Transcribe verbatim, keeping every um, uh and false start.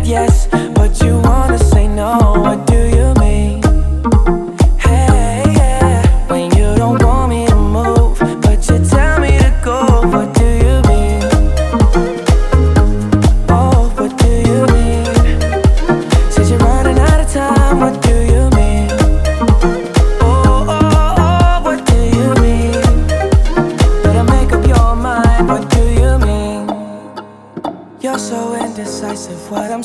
yes, but you wanna say no. What do you mean? Hey, yeah. When you don't want me to move, but you tell me to go. What do you mean? Oh, what do you mean? Said you're running out of time. What do you mean? Oh, oh, oh, what do you mean? Better make up your mind. What do you mean? You're so indecisive. What I'm